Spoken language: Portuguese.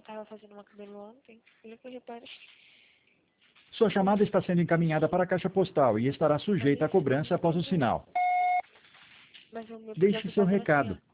tava fazendo uma cabelo ontem. Olha que eu reparo. Sua chamada está sendo encaminhada para a caixa postal e estará sujeita a cobrança após o sinal. Mas o meu Deixe seu recado.